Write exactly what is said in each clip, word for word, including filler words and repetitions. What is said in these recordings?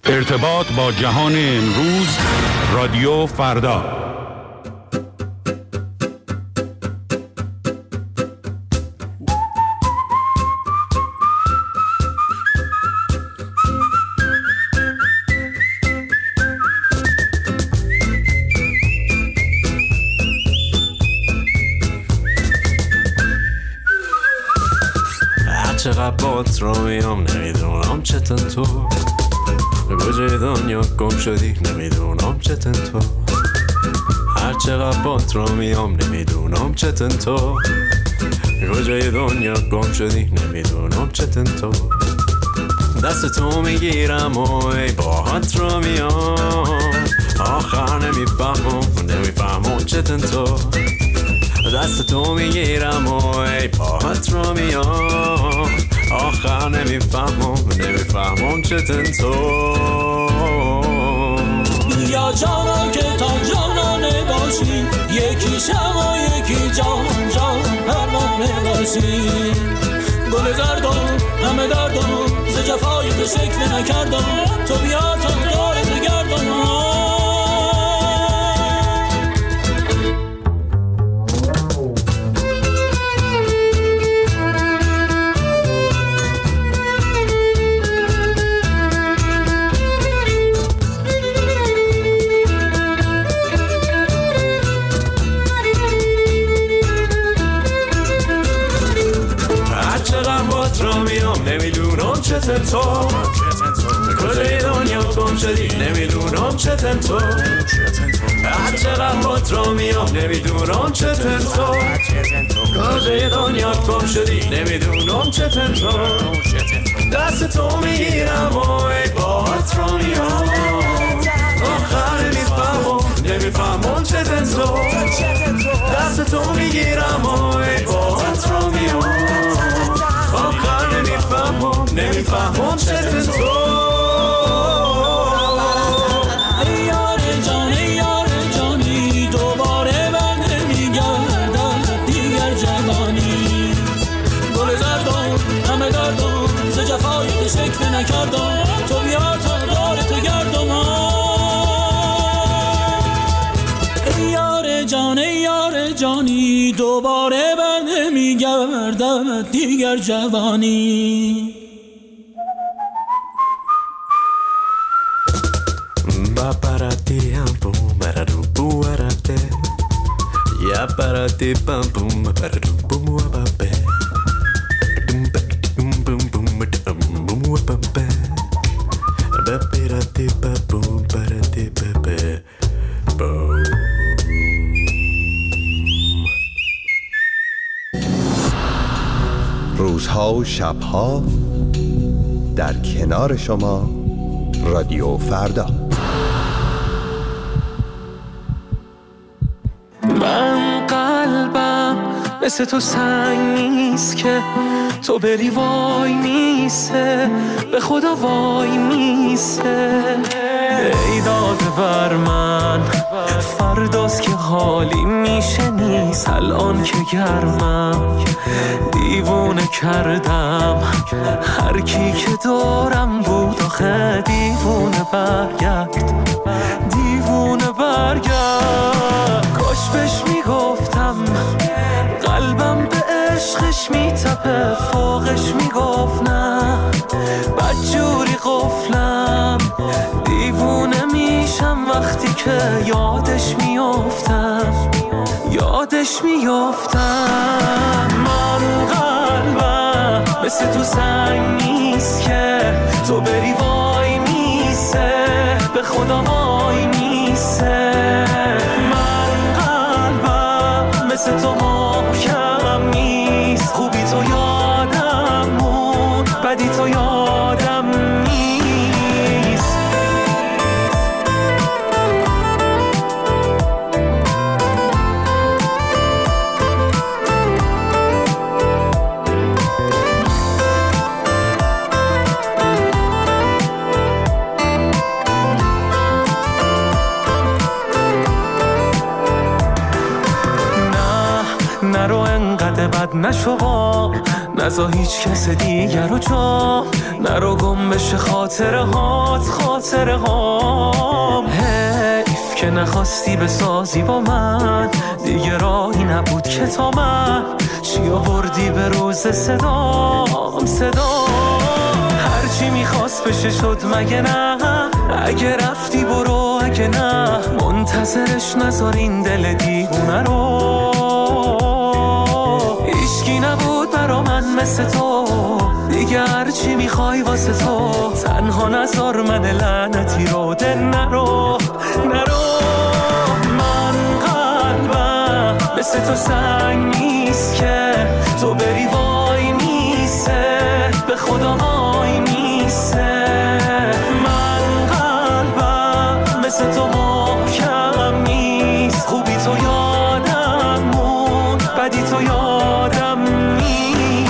ارتباط با جهان امروز، رادیو فردا. چقدر بات رو میام نمیدونم چطور تو کجای دنیا گم شدی نمیدونم چطور تو هر چقدر بات رو میام نمیدونم چطور تو کجای دنیا گم شدی نمیدونم چطور تو دست تو میگیرم و ای باهات رو میام آخر نمیفهمم نمیفهمم چطور تو دست تو میگیرم و ای باهات رو میام آخر نمیفهمم نمیفهمم چطور تو یا جانا که تا جانانه باشی یکی شم و یکی جان جان پروانه باشی گل زردم همه دردم ز جفای تو شکوه نکردم تو بیا تا داره تو گردم نمیدونم چطور تو کجای دنیا گم شدی نمیدونم چطور تو هر چقدر بات رو میام نمیدونم چطور تو کجای دنیا گم شدی نمیدونم چطور تو دست تو میگیرم و ای بات رو میام آخر نمیفهمم نمیفهمم چطور تو دست تو میگیرم و ای بات رو میام آخر نمیفهمم نمیفهمم چطور تو ای یار جان ای یار جانی دوباره من نمیگردم دیگر جوانی گل زردم همه دردم ز جفای تو شکوه نکردم تو بیا تا دار تو گردم ای یار جان ای یار جانی دوباره من نمیگردم دیگر جوانی Ba-ba-da-dee boom ba-da-doo boo ba-da-dee ya ba-da-dee bum boom ba-da-doo boom ba-ba-be boom ba-dum boom boom ba-dum boom ba-ba-be ba-ba-da-dee ba-boom ba-da-dee ba-be boom. روزها و شبها در کنار شما رادیو فردا. من قلبم مثل تو سنگ نیست که تو بری وای میسه به خدا وای میسه ای داده بر من فرداست که حالی میشه نیست الان که گرمم دیوونه کردم هر کی که دارم بود آخه دیوونه برگرد دیوونه برگرد کاش بهش میگفتم قلبم به عشقش میتپه فوقش میگفت نه بدجوری قفلم دیوونه میشم وقتی که یادش میافتم یادش میافتم من قلبم مثل تو سنگ نیست که تو بری وای میسه به خدا وای میسه من قلبم مثل تو محکم نیست خوبی تو یادم مون بدی تو یادم نیست نرو انقدر بد نشو با نزا هیچ کس دیگر رو جا نرو گم بشه خاطره هات خاطره هام. حیف که نخواستی بسازی با من، دیگه راهی نبود که تا من چی آوردی به روز صدام صدام. هرچی میخواست بشه شد مگه نه؟ اگه رفتی برو، اگه نه منتظرش نذار این دل دیوونه رو. هیچکی نبود برا من مثل تو، دیگه هرچی میخوای واسه تو. تنها نذار من لعنتی رو ده نرو نرو. من قلبم مثل تو سنگ نیست که تو بری وای میسه، به خدا وای میسه. من قلبم مثل تو محکم نیست، خوبی تو یادم مون، بدی تو یادم نیست.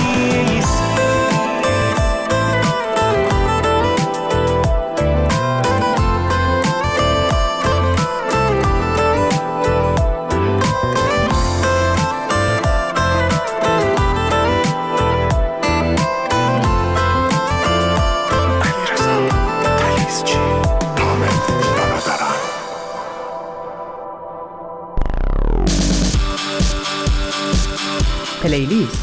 پلیلیست.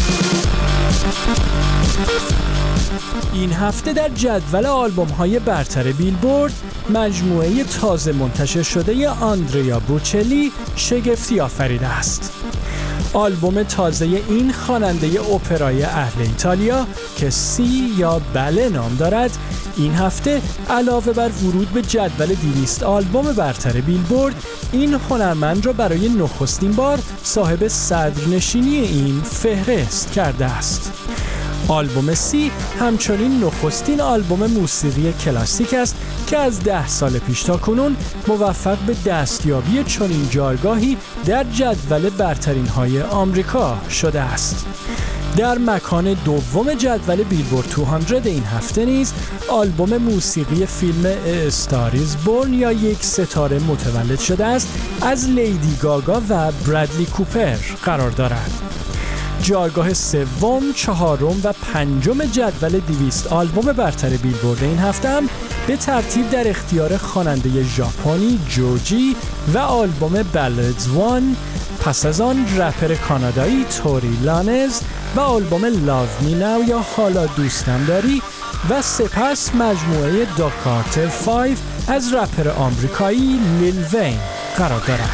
این هفته در جدول آلبوم‌های برتر بیلبورد مجموعه تازه منتشر شده آندریا بوچلی شگفتی آفریده است. آلبوم تازه این خواننده اپرای اهل ایتالیا که سی یا بله نام دارد، این هفته علاوه بر ورود به جدول دویست آلبوم برتر بیلبورد، این هنرمند را برای نخستین بار صاحب صدرنشینی این فهرست کرده است. آلبوم سی همچنین نخستین آلبوم موسیقی کلاسیک است که از ده سال پیش تا کنون موفق به دستیابی چنین جایگاهی در جدول برترین های آمریکا شده است. در مکان دوم جدول بیلبورد دویست این هفته نیز آلبوم موسیقی فیلم استاریز بورن یا یک ستاره متولد شده است از لیدی گاگا و برادلی کوپر قرار دارد. جایگاه سوم، چهارم و پنجم جدول دویست آلبوم برتر بیلبورد این هفته هم به ترتیب در اختیار خواننده ژاپنی جوجی و آلبوم بلدز وان، پس از آن رپر کانادایی توری لانز و آلبوم لاو می ناو یا حالا دوستم داری و سپس مجموعه دا کارتر پنج از رپر آمریکایی لیل وین قرار دارد.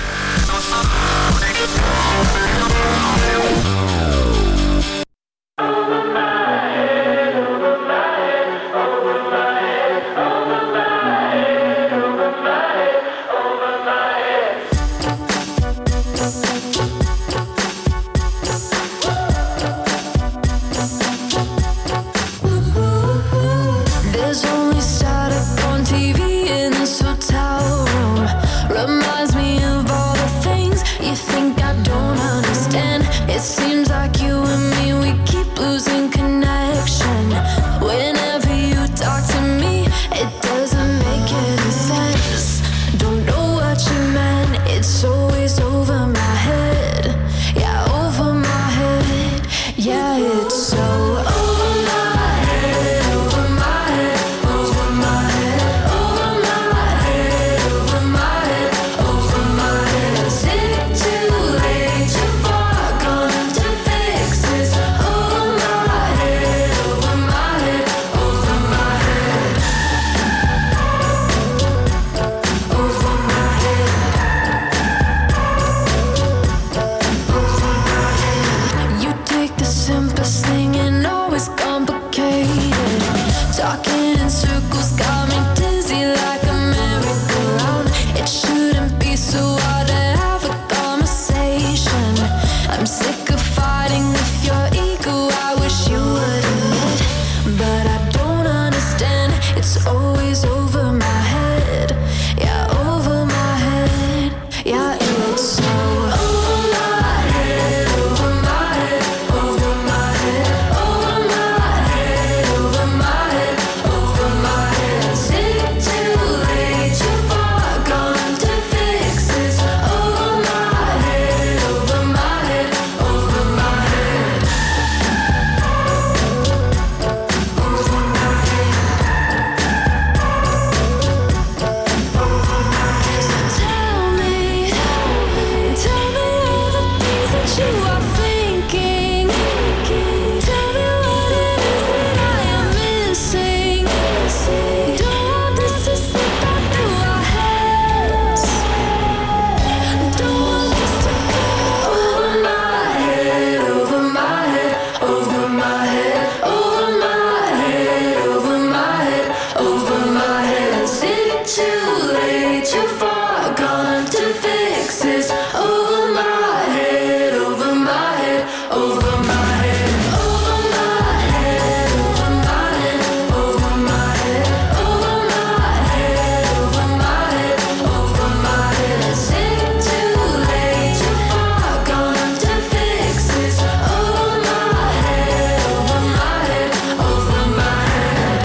too far gone to fix this. Over my head, over my head, over my head, over my head, over my head, over my head, over my head, over my head, over my head. Is it too late, too far gone to fix this? Over my head, over my head, over my head,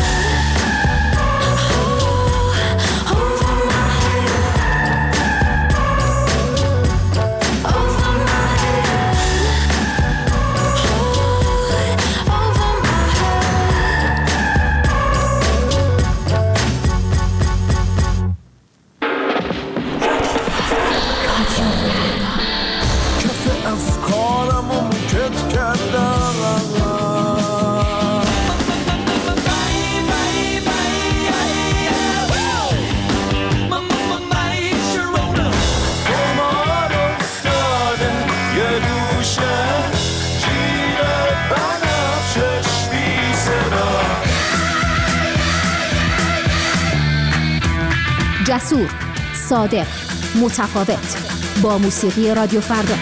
over my جسور، صادق، متفاوت، با موسیقی رادیو فردا.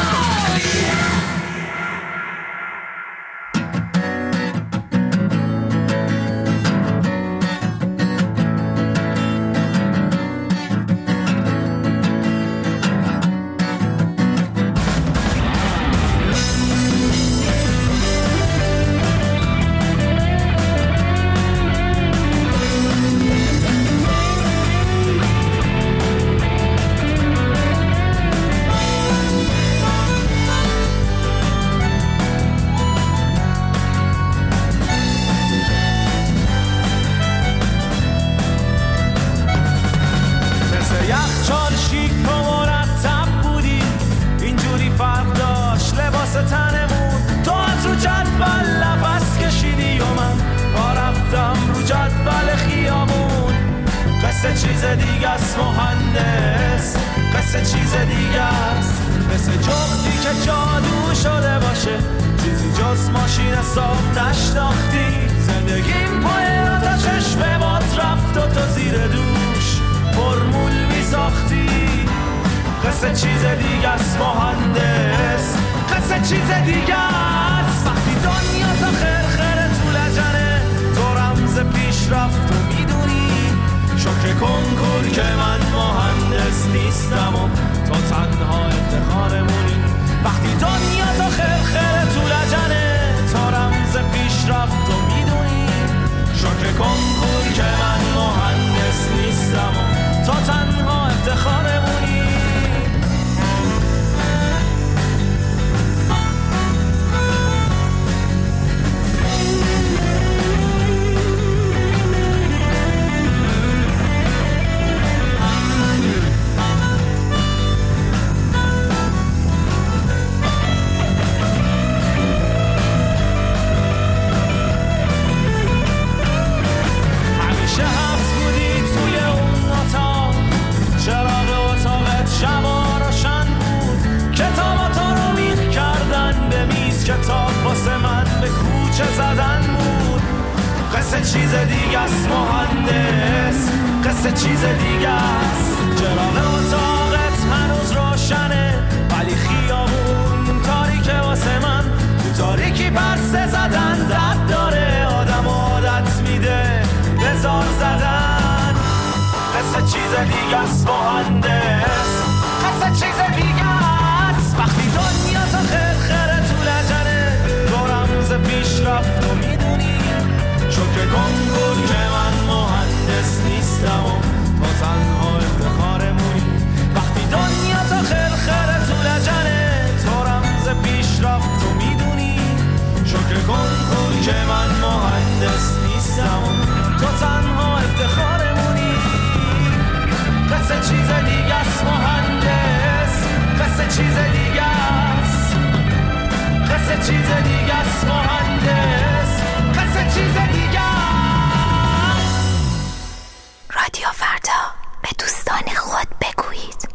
رادیو فردا، به دوستان خود بگویید.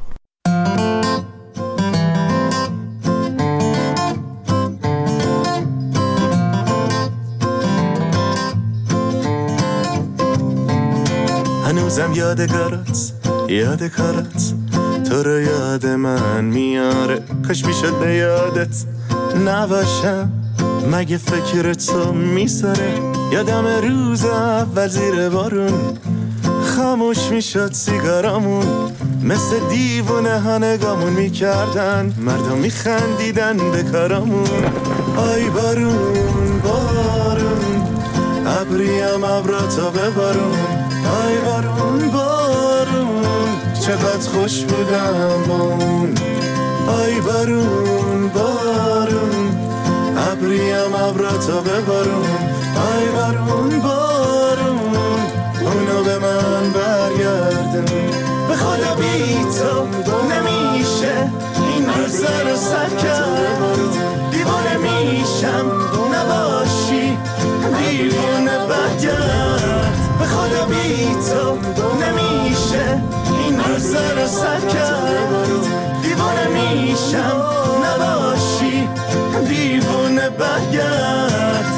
هنوزم یادگارات یاد کارت تو رو یاد من میاره، کاش میشد به یادت نباشم، مگه فکر تو میساره. یادم روز اول زیر بارون خاموش میشد سیگارامون، مثل دیوونه ها نگامون میکردن، مردم میخندیدن به کارامون. آی بارون بارون ابریم ابراتا ببارون، آی بارون بارون چقدر خوش بودم با اون. آی بارون بارون ابریم ابراتا ببارون، آی بارون بارون اونو به من برگردون. به خدا بی تو نمیشه این روزا رو سر کرد، دیوانه میشم نباشی دیوانه برگرد. به خدا بی تو نمیشه این روزا رو سر کرد، دیوانه میشم نباشی دیوانه برگرد.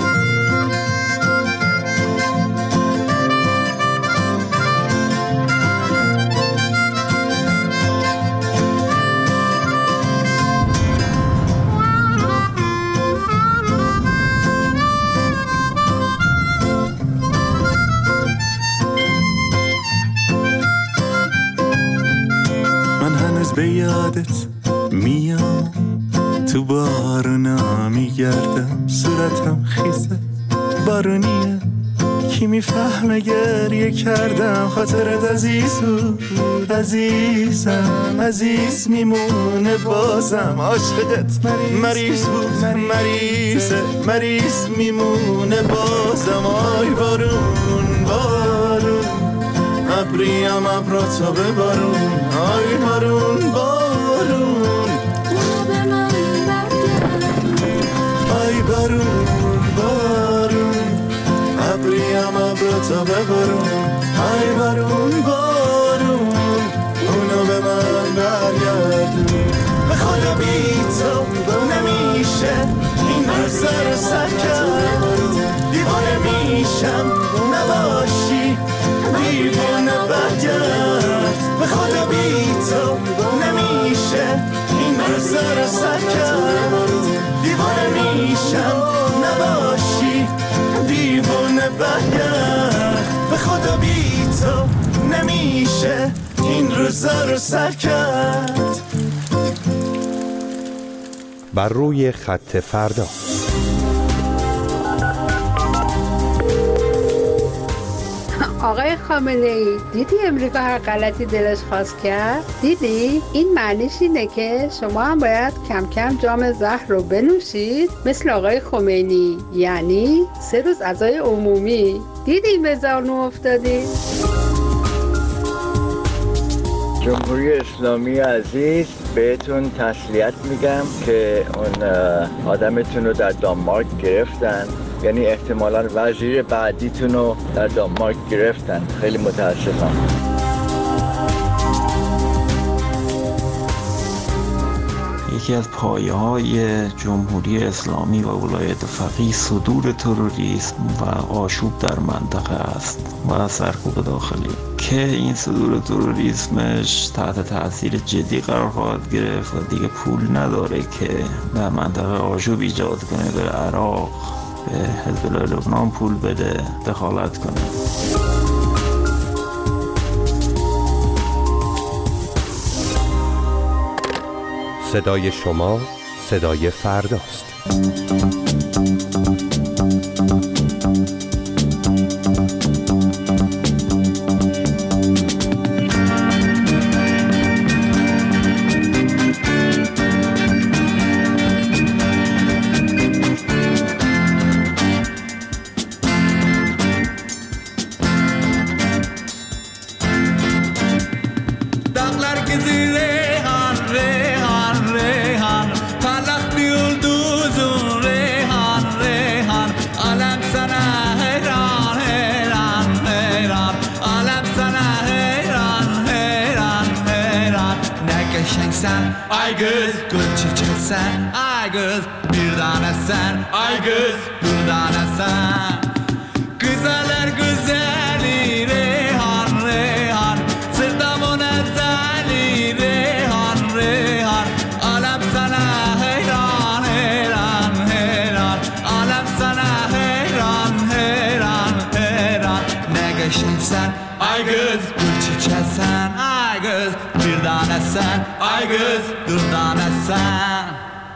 به یادت میام تو بارونا میگردم، صورتم خیزه بارونیه، کی میفهمه گریه کردم، خاطرت عزیز بود عزیزم، عزیز میمونه بازم. عاشقت مریض بود مریضه، مریض میمونه بازم. آی بارون بارون ابریم ابراتا ببارون، آی بارون بارون آی بارون بارون ابریم ابراتا ببارون، آی بارون بارون اونو به من برگردون. به خدا بی تو نمیشه این روزا رو سر کرد، دیوانه میشم نباشی دیوانه برگرد. به خدا بی تو نمیشه این روزا رو سر کرد، دیوانه میشم نباشی دیوانه برگرد. به خدا بی تو نمیشه این روزا رو سر کرد. بر روی خط فردا. آقای خامنه‌ای دیدی امریکا هر غلطی دلش خواست کرد؟ دیدی؟ این معنیش اینه که شما هم باید کم کم جام زهر رو بنوشید مثل آقای خمینی، یعنی سه روز عزای عمومی. دیدی این بزارنو افتادی؟ جمهوری اسلامی عزیز بهتون تسلیت میگم که اون آدمتون رو در دانمارک گرفتن، یعنی احتمالاً وزیر بعدیتون رو در دانمارک گرفتن. خیلی متاسفم. یکی از پایه‌های جمهوری اسلامی و ولایت فقیه صدور تروریسم و آشوب در منطقه است و سرکوب داخلی که این صدور تروریسمش تحت تاثیر جدی قرار خواهد گرفت و دیگه پول نداره که در منطقه آشوب ایجاد کنه، به عراق به حزب الله لبنان پول بده، دخالت کنه. صدای شما صدای فرداست. Ay göz gül çiçeksen, ay göz bir tanesen, ay göz bir tanesen. Güzeller güzeli Reyhan Reyhan, sırda geçirsen ay kız gül çiçesen ay kız bir tanesen ay kız dur tanesen.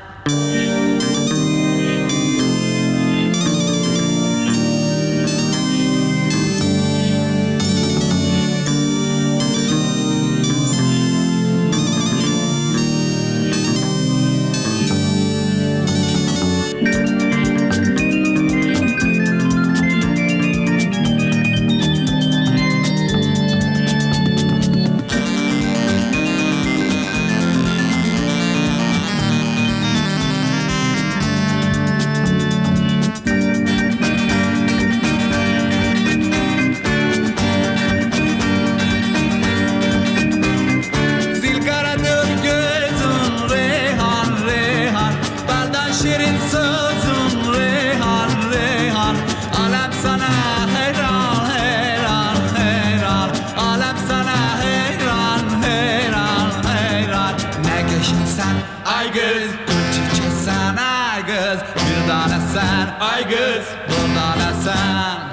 Ay kız dur tanesen.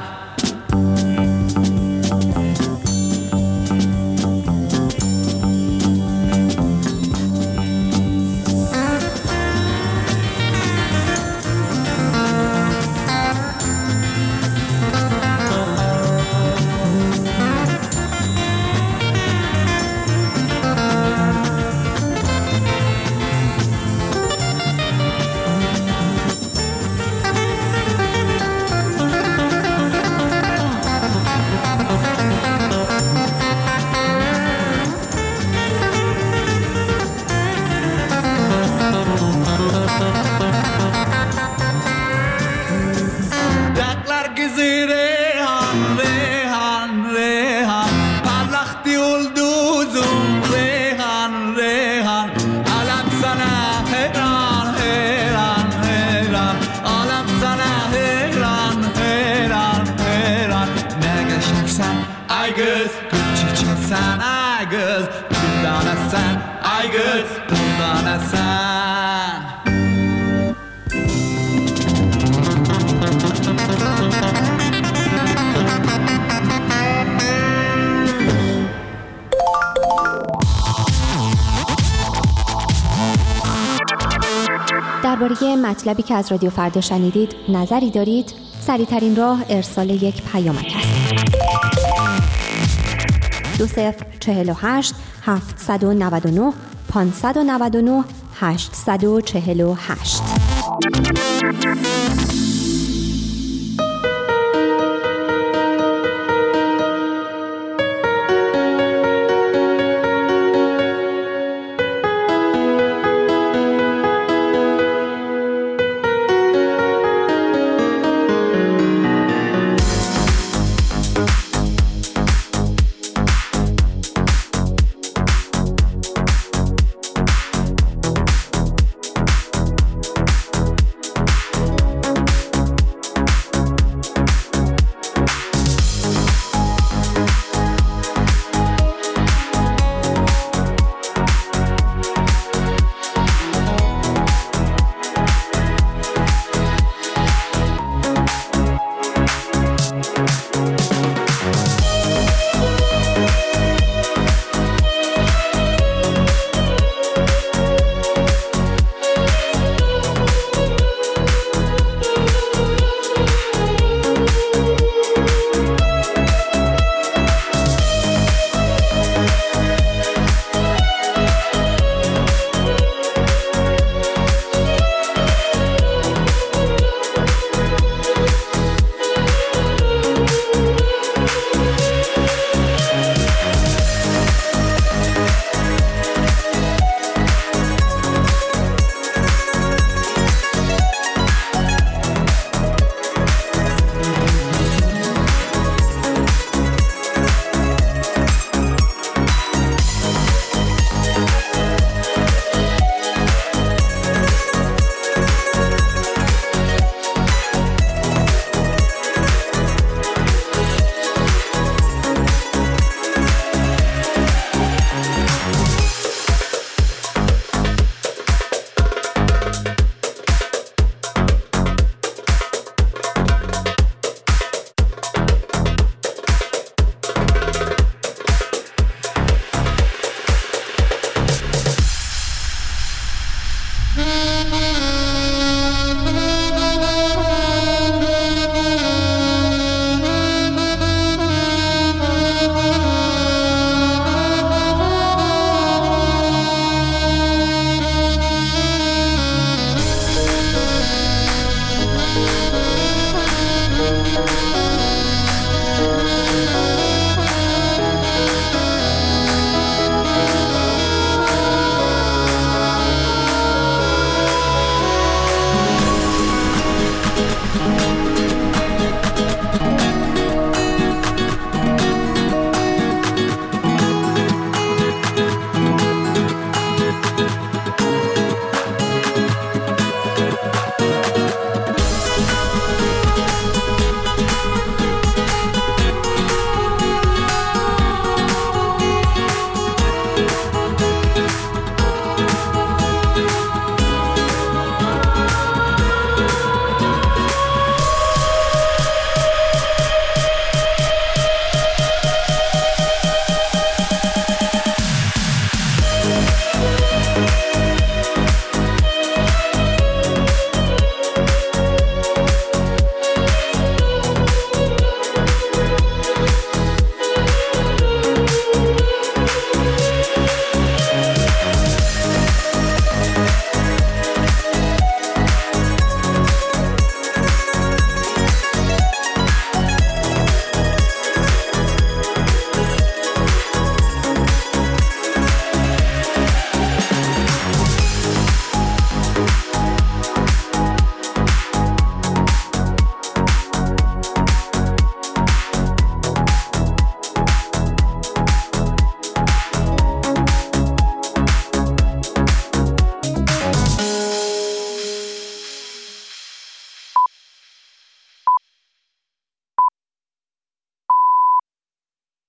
Ay kız gül çiçeksen ay kız bir tanesen ay kız bir tanesen. درباره مطلبی که از رادیو فردا شنیدید نظری دارید؟ سریع‌ترین راه ارسال یک پیامک است. دو صفر چهل و هشت هفتصد و نود و نه پانصد و نود و نه هشتصد و چهل و هشت.